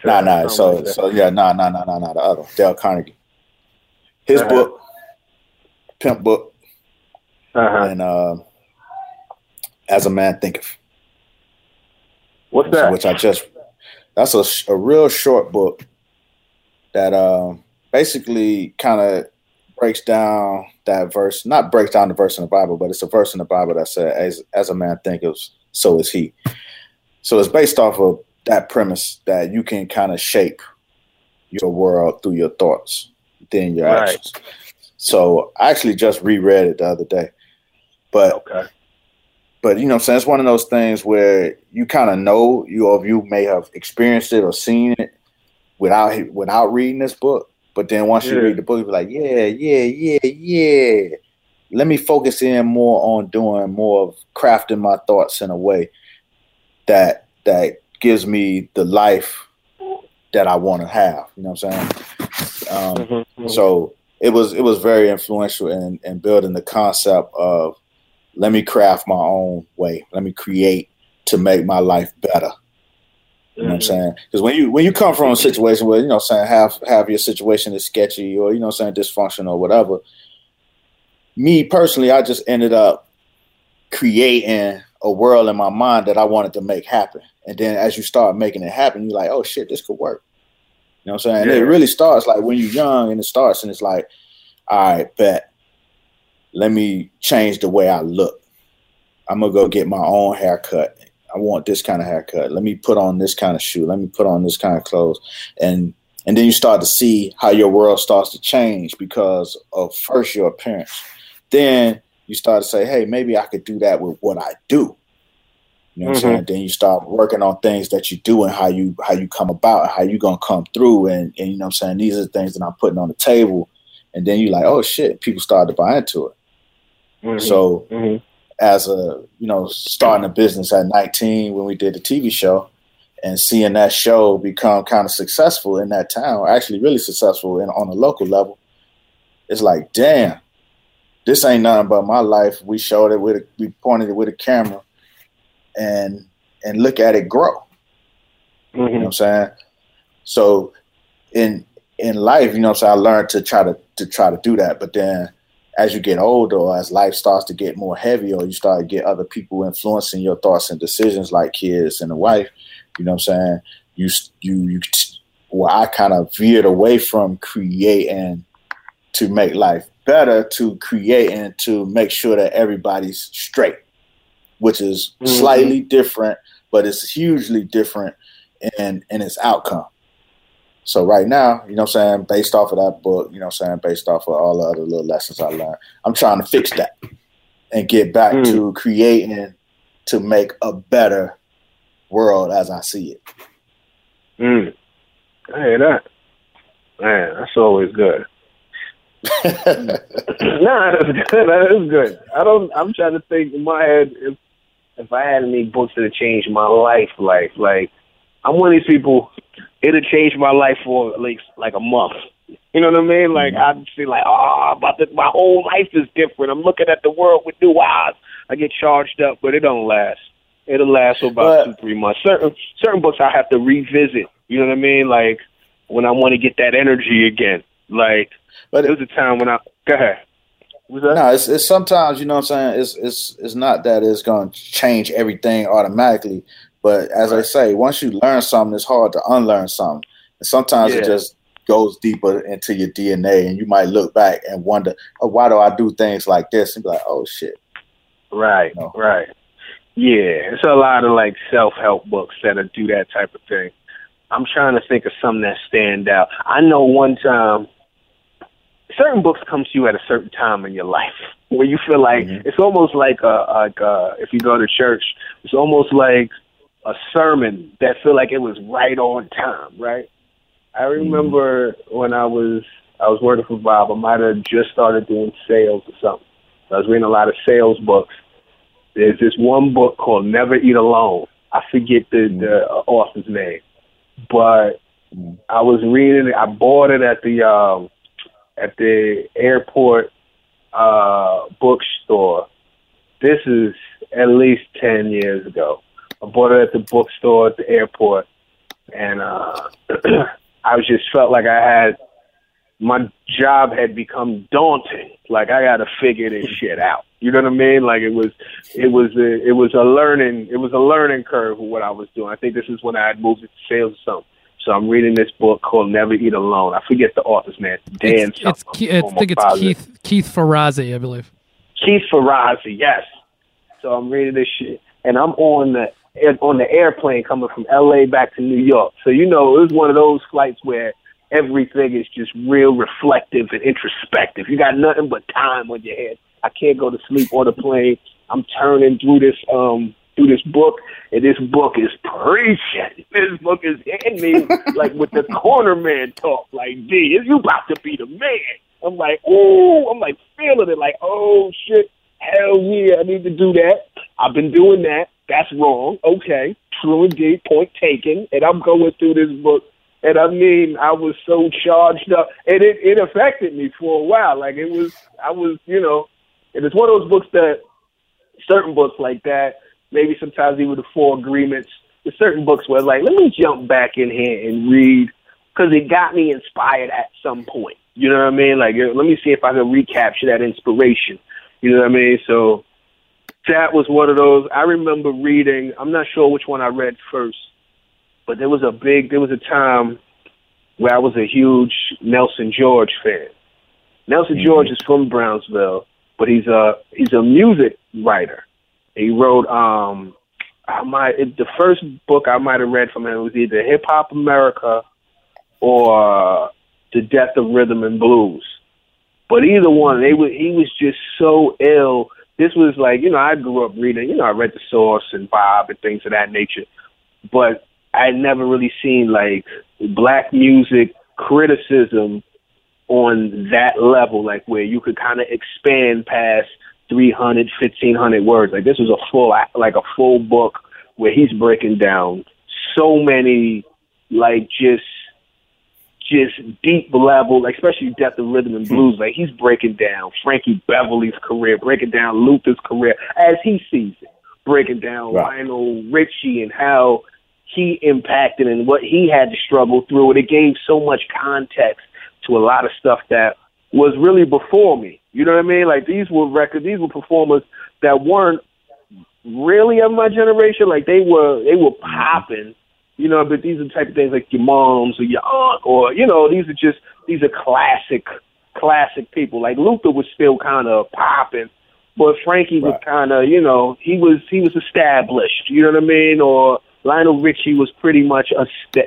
other one, Dale Carnegie. His book, Pimp book, and As a Man Thinketh. What's that? That's a real short book that basically kind of breaks down that verse. Not breaks down the verse in the Bible, but it's a verse in the Bible that says, "As a man thinketh, so is he." So it's based off of that premise that you can kind of shape your world through your thoughts, then your actions. So I actually just reread it the other day, but you know what I'm saying? It's one of those things where you kind of know you may have experienced it or seen it without reading this book. But then once you read the book, you're like, yeah. Let me focus in more on doing more of crafting my thoughts in a way that gives me the life that I want to have. You know what I'm saying? So it was very influential in building the concept of, let me craft my own way. Let me create to make my life better. You know what I'm saying? Because when you come from a situation where, you know what I'm saying, half your situation is sketchy or, you know what I'm saying, dysfunctional or whatever, me personally, I just ended up creating a world in my mind that I wanted to make happen. And then as you start making it happen, you're like, oh shit, this could work. You know what I'm saying? Yeah. And it really starts like when you're young, and it's like, all right, bet. Let me change the way I look. I'm going to go get my own haircut. I want this kind of haircut. Let me put on this kind of shoe. Let me put on this kind of clothes. And then you start to see how your world starts to change because of first your appearance. Then you start to say, hey, maybe I could do that with what I do. You know what I'm saying? Then you start working on things that you do and how you come about, how you going to come through. And you know what I'm saying? These are the things that I'm putting on the table. And then you're like, oh shit, people start to buy into it. So as starting a business at 19 when we did the TV show and seeing that show become kind of successful in that town, actually really successful on a local level, it's like, damn, this ain't nothing but my life. We showed it we pointed it with a camera and look at it grow. You know what I'm saying? So in life, you know what I'm saying, I learned to try to do that. But then as you get older or as life starts to get more heavy or you start to get other people influencing your thoughts and decisions like kids and a wife, you know what I'm saying? I kind of veered away from creating to make life better to creating to make sure that everybody's straight, which is slightly different, but it's hugely different in its outcome. So right now, you know what I'm saying, based off of that book, you know what I'm saying, based off of all the other little lessons I learned, I'm trying to fix that and get back to creating to make a better world as I see it. I hear that. Man, that's always good. Nah, that's good. That is good. I'm trying to think in my head if I had any books that have changed my life, like I'm one of these people, it'll change my life for like a month. You know what I mean? Like I'd feel like, my whole life is different. I'm looking at the world with new eyes. I get charged up, but it don't last. It'll last for about 2-3 months. Certain books I have to revisit. You know what I mean? Like when I want to get that energy again. Like, but there was a time when go ahead. No, it's sometimes, you know what I'm saying, it's not that it's going to change everything automatically, but as I say, once you learn something, it's hard to unlearn something. And sometimes it just goes deeper into your DNA, and you might look back and wonder, oh, why do I do things like this? And be like, oh shit. Right, right. Yeah, it's a lot of like self-help books that do that type of thing. I'm trying to think of some that stand out. I know one time, certain books come to you at a certain time in your life where you feel like it's almost like if you go to church, it's almost like a sermon that feel like it was right on time, right? I remember when I was working for Bob, I might have just started doing sales or something. I was reading a lot of sales books. There's this one book called Never Eat Alone. I forget the author's name, but I was reading it. I bought it at the airport bookstore. This is at least 10 years ago. I bought it at the bookstore at the airport, and I just felt like my job had become daunting. Like I got to figure this shit out. You know what I mean? Like it was a learning curve of what I was doing. I think this is when I had moved into sales or something. So I'm reading this book called Never Eat Alone. I forget the author's name. I think it's Keith Ferrazzi, I believe. Keith Ferrazzi, yes. So I'm reading this shit, and I'm on the airplane coming from L.A. back to New York. So, you know, it was one of those flights where everything is just real reflective and introspective. You got nothing but time on your head. I can't go to sleep on the plane. I'm turning through this book, and this book is preaching. This book is hitting me like with the corner man talk. Like, D, you about to be the man. I'm like, ooh, I'm like feeling it. Like, oh shit, hell yeah, I need to do that. I've been doing that. That's wrong. Okay, true indeed. Point taken. And I'm going through this book, and I mean, I was so charged up, and it affected me for a while. Like I was, you know, and it's one of those books that certain books like that. Maybe sometimes even the 4 Agreements, there's certain books where like, let me jump back in here and read because it got me inspired at some point. You know what I mean? Like, let me see if I can recapture that inspiration. You know what I mean? So that was one of those. I remember reading, I'm not sure which one I read first, but there was a time where I was a huge Nelson George fan. Nelson George is from Brownsville, but he's a music writer. He wrote the first book I might have read from him was either Hip Hop America or The Death of Rhythm and Blues. But either one, he was just so ill. This was like, I grew up reading, I read The Source and Bob and things of that nature. But I had never really seen like black music criticism on that level, like where you could kind of expand past 300, 1,500 words. Like this was a full book where he's breaking down so many, like just deep level, like especially Death of Rhythm and Blues. Like he's breaking down Frankie Beverly's career, breaking down Luther's career as he sees it, breaking down Lionel Richie and how he impacted and what he had to struggle through. And it gave so much context to a lot of stuff that was really before me. You know what I mean? Like these were performers that weren't really of my generation. Like they were popping, but these are the type of things like your moms or your aunt or, these are classic people. Like Luther was still kind of popping, but Frankie was kind of, he was established, you know what I mean? Or Lionel Richie was pretty much so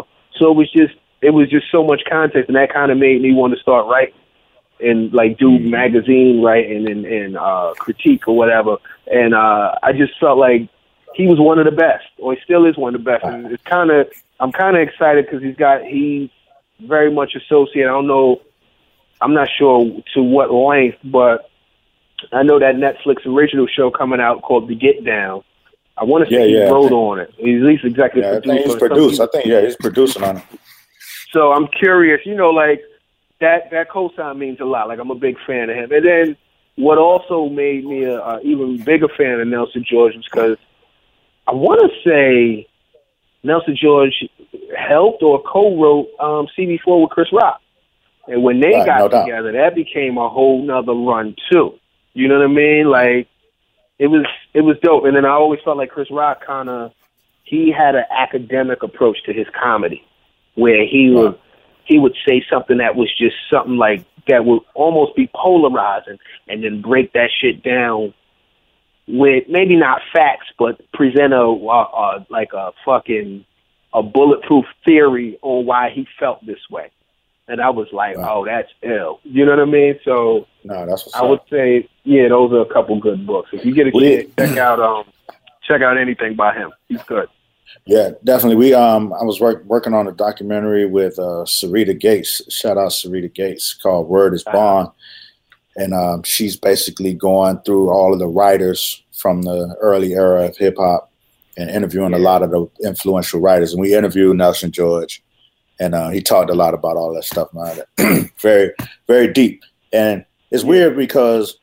it was just so much context, and that kind of made me want to start writing and like do magazine writing and critique or whatever. And I just felt like he was one of the best, or he still is one of the best. And I'm kind of excited because he's very much associated. I'm not sure to what length, but I know that Netflix original show coming out called The Get Down. I want to say he wrote on it. He's at least executive producer. I think he's produced. I think he's producing on it. So I'm curious, like that cosign means a lot. Like I'm a big fan of him. And then what also made me a even bigger fan of Nelson George was because I want to say Nelson George helped or co-wrote CB4 with Chris Rock. And when they got together, that became a whole nother run too. You know what I mean? Like it was dope. And then I always felt like Chris Rock he had an academic approach to his comedy, where he would say something that was just something like that would almost be polarizing, and then break that shit down with maybe not facts, but present a bulletproof theory on why he felt this way. And I was like, oh, that's ill. You know what I mean? So that's what's I would say, those are a couple good books. If you get a chance, check out anything by him. He's good. Yeah, definitely. I was working on a documentary with Sarita Gates. Shout out Sarita Gates, called Word is Bond. And she's basically going through all of the writers from the early era of hip hop and interviewing a lot of the influential writers. And we interviewed Nelson George, and he talked a lot about all that stuff, man. Very, very deep. And it's weird because,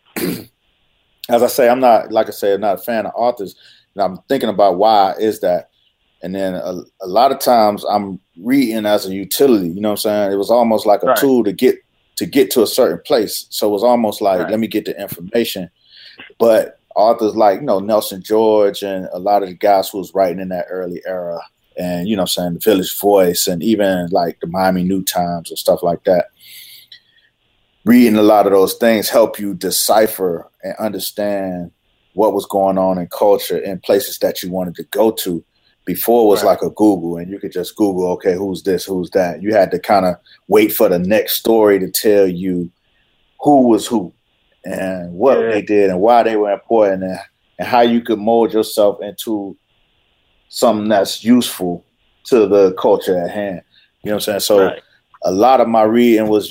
as I say, I'm not a fan of authors. And I'm thinking about why is that. And then a lot of times I'm reading as a utility, you know what I'm saying? It was almost like a tool to get to a certain place. So it was almost like, let me get the information. But authors like, Nelson George and a lot of the guys who was writing in that early era and, you know what I'm saying, the Village Voice and even like the Miami New Times and stuff like that. Reading a lot of those things help you decipher and understand what was going on in culture in places that you wanted to go to. Before it was like a Google, and you could just Google, okay, who's this, who's that. You had to kind of wait for the next story to tell you who was who and what they did and why they were important and how you could mold yourself into something that's useful to the culture at hand. You know what I'm saying? So a lot of my reading was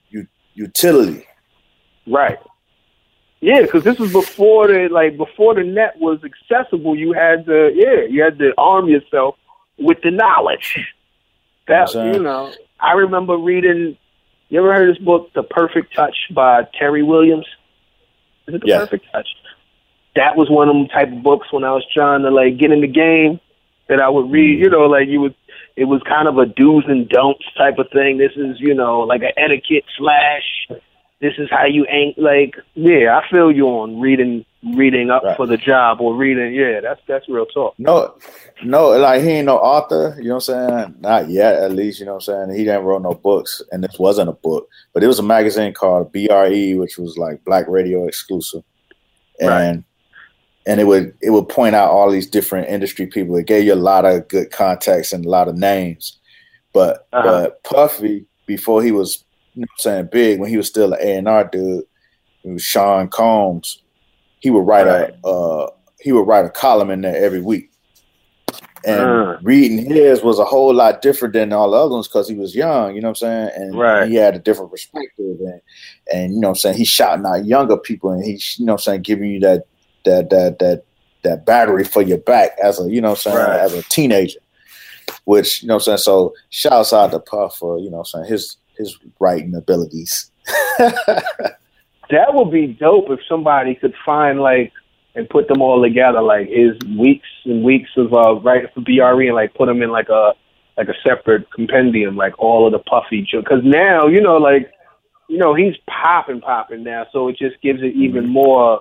utility. Right. Yeah, because this was before the net was accessible. You had to arm yourself with the knowledge. That I remember reading. You ever heard this book, The Perfect Touch by Terry Williams? Is it The Perfect Touch? That was one of them type of books when I was trying to get in the game. that I would read. Like it was kind of a do's and don'ts type of thing. This is, like an etiquette / this is how you ain't like. Yeah, I feel you on reading up for the job or reading. Yeah, that's real talk. No, like he ain't no author. You know what I'm saying? Not yet, at least. You know what I'm saying? He didn't wrote no books, and this wasn't a book, but it was a magazine called BRE, which was like Black Radio exclusive, and it would point out all these different industry people. It gave you a lot of good context and a lot of names, but Puffy, before he was, big, when he was still an A&R dude, it was Sean Combs. He would write a column in there every week, and reading his was a whole lot different than all the other ones because he was young. You know what I'm saying? And he had a different perspective, and you know what I'm saying, he's shouting out younger people, and he's giving you that battery for your back as a as a teenager, which so shouts out to Puff for his writing abilities. That would be dope if somebody could find and put them all together, like his weeks and weeks of writing for BRE, and put them in like a separate compendium, like all of the Puffy. Because now he's popping now, so it just gives it even more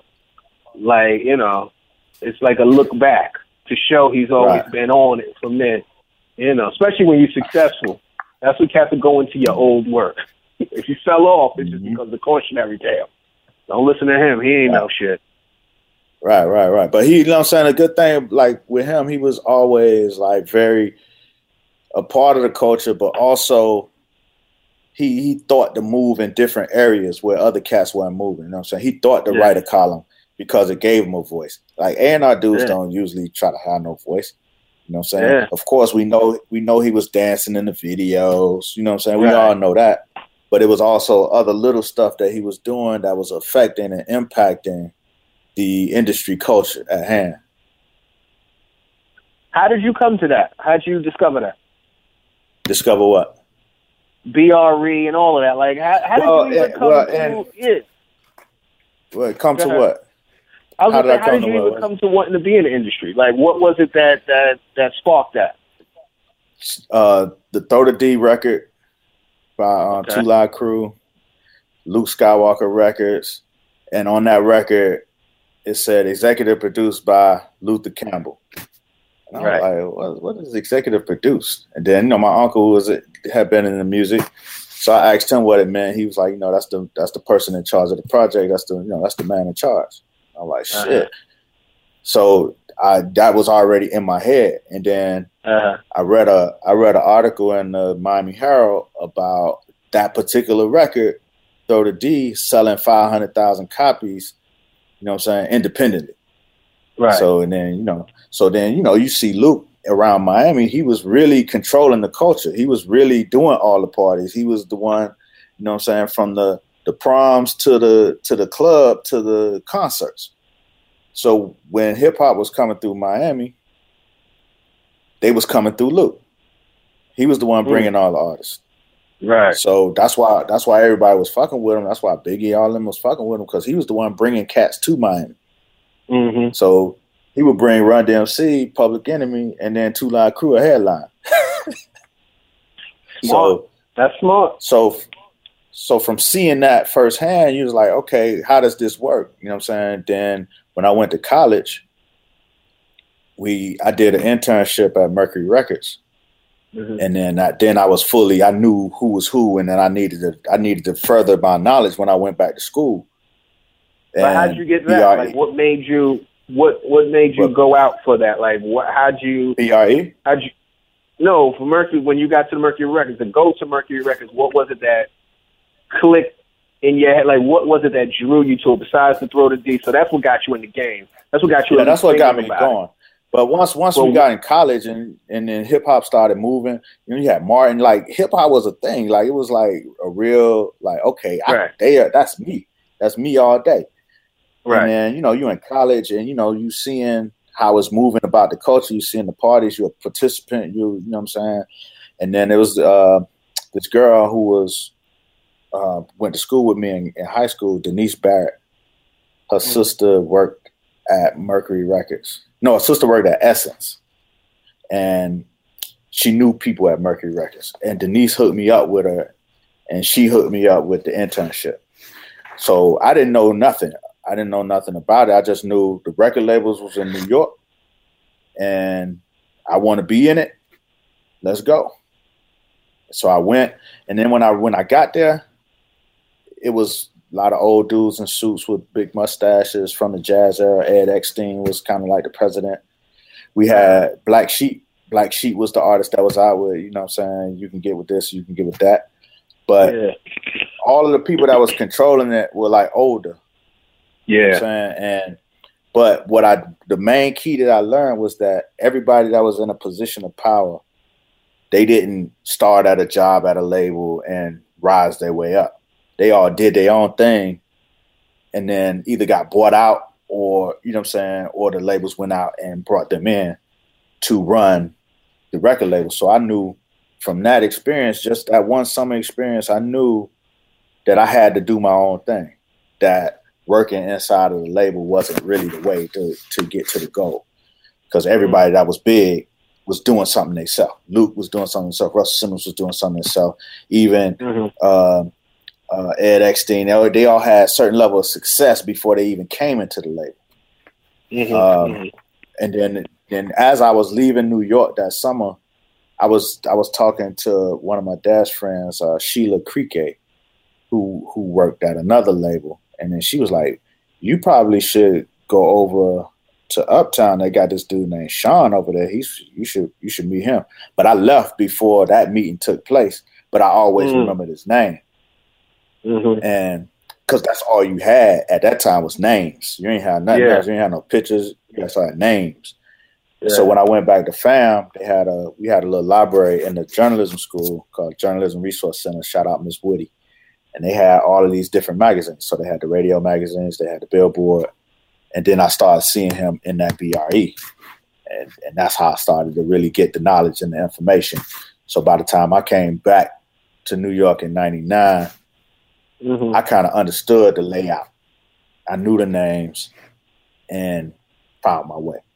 it's like a look back to show he's always been on it from then. Especially when you're successful. That's what you have to go into your old work. If you fell off, it's just because of the cautionary tale. Don't listen to him. He ain't no shit. Right. But he, a good thing, with him, he was always very a part of the culture, but also he thought to move in different areas where other cats weren't moving. He thought to write a column because it gave him a voice. Like A&R dudes don't usually try to have no voice. You know what I'm saying? Yeah. Of course, we know he was dancing in the videos. You know what I'm saying? We all know that. But it was also other little stuff that he was doing that was affecting and impacting the industry culture at hand. How did you come to that? How did you discover that? Discover what? BRE and all of that. How did you even come to it? Well, come to what? I was going to say, how did you even come to wanting to be in the industry? What was it that sparked that? The Throw the D record by Two Live Crew, Luke Skywalker Records, and on that record, it said executive produced by Luther Campbell. And I was like, what is executive produced? And then, my uncle had been in the music, so I asked him what it meant. He was like, that's the person in charge of the project. That's the man in charge. I'm like, shit. So that was already in my head, and then I read an article in the Miami Herald about that particular record, Throw the D, selling 500,000 copies. You know what I'm saying? Independently. Right. So then you see Luke around Miami. He was really controlling the culture. He was really doing all the parties. He was the one. You know what I'm saying? From the proms to the club to the concerts. So when hip hop was coming through Miami, they was coming through Luke. He was the one bringing all the artists. Right. So that's why everybody was fucking with him. That's why Biggie, all of them was fucking with him, because he was the one bringing cats to Miami. Mm-hmm. So he would bring Run DMC, Public Enemy, and then Two Live Crew a headline. So that's smart. So from seeing that firsthand, you was like, okay, how does this work? You know what I'm saying? Then when I went to college, I did an internship at Mercury Records. Mm-hmm. And then I knew who was who, and then I needed to further my knowledge when I went back to school. But how did you get that? What made you go out for that? BRE? No, for Mercury, when you got to the Mercury Records, to go to Mercury Records, what was it that clicked in your head? What was it that drew you to it besides the Throw the D? So that's what got you in the game. That's what got you. Yeah, that's what got me going. But once we got in college and then hip hop started moving, you had Martin. Hip hop was a thing. It was a real okay, that's me. That's me all day. Right. And then you in college and you seeing how it's moving about the culture. You seeing the parties. You're a participant. You know what I'm saying. And then there was this girl who was went to school with me in high school, Denise Barrett. Her sister worked at Mercury Records. No, her sister worked at Essence. and she knew people at Mercury Records. And Denise hooked me up with her, and she hooked me up with the internship. So I didn't know nothing. I didn't know nothing about it. I just knew the record labels was in New York, and I want to be in it. Let's go. So I went, and then when I got there, it was a lot of old dudes in suits with big mustaches from the jazz era. Ed Eckstein was kind of like the president. We had Black Sheep. Black Sheep was the artist that was out with, you know what I'm saying, you can get with this, you can get with that. But all of the people that was controlling it were like older. Yeah. You know what I'm saying? But the main key that I learned was that everybody that was in a position of power, they didn't start at a job at a label and rise their way up. They all did their own thing and then either got bought out or, you know what I'm saying, or the labels went out and brought them in to run the record label. So I knew from that experience, just that one summer experience, I knew that I had to do my own thing, that working inside of the label wasn't really the way to get to the goal, because everybody that was big was doing something themselves. Luke was doing something himself. Russell Simmons was doing something himself. Even Ed Eckstein, they all had a certain level of success before they even came into the label. And then as I was leaving New York that summer, I was talking to one of my dad's friends, Sheila Creeke, who worked at another label. And then she was like, you probably should go over to Uptown. They got this dude named Sean over there. You should meet him. But I left before that meeting took place. But I always remembered his name. And because that's all you had at that time was names. You ain't had nothing else. You ain't had no pictures. You just had names. So when I went back to FAM, we had a little library in the journalism school called Journalism Resource Center. Shout out Miss Woody. And they had all of these different magazines. So they had the radio magazines, they had the Billboard. And then I started seeing him in that BRE. And that's how I started to really get the knowledge and the information. So by the time I came back to New York in 99, I kind of understood the layout. I knew the names and found my way.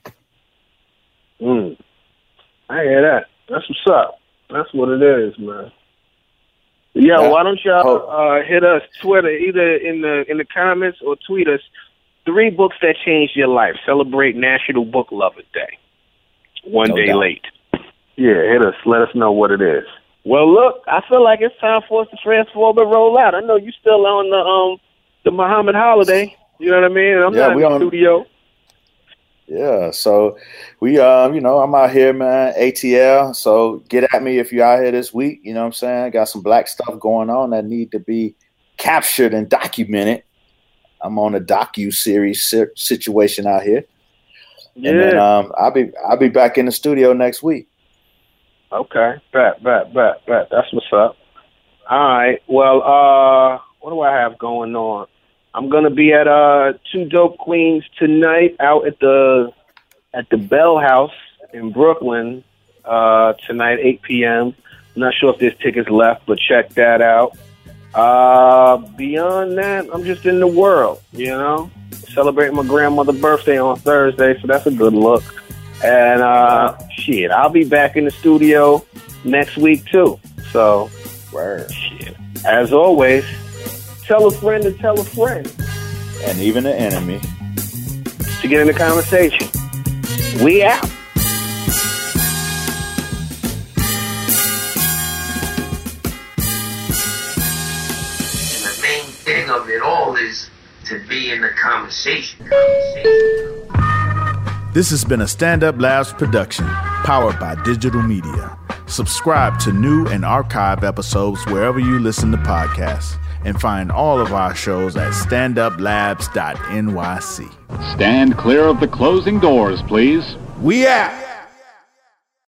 I hear that. That's what's up. That's what it is, man. Yeah, why don't y'all hit us Twitter, either in the comments or tweet us 3 books that changed your life. Celebrate National Book Lovers Day. One day late. Yeah, hit us. Let us know what it is. Well, look, I feel like it's time for us to transform and roll out. I know you still on the Muhammad holiday. You know what I mean? I'm not in the studio. Yeah, so we, I'm out here, man, ATL. So get at me if you're out here this week. You know what I'm saying? Got some black stuff going on that need to be captured and documented. I'm on a docu-series situation out here. Yeah. And then I'll be back in the studio next week. Okay, bet. That's what's up. All right. Well, what do I have going on? I'm gonna be at 2 Dope Queens tonight out at the Bell House in Brooklyn tonight, 8 p.m. I'm not sure if there's tickets left, but check that out. Beyond that, I'm just in the world, celebrating my grandmother's birthday on Thursday, so that's a good look. And I'll be back in the studio next week too. So, as always, tell a friend and tell a friend. And even an enemy. To get in the conversation. We out. And the main thing of it all is to be in the conversation. This has been a Stand Up Labs production, powered by digital media. Subscribe to new and archived episodes wherever you listen to podcasts, and find all of our shows at standuplabs.nyc. Stand clear of the closing doors, please. We out.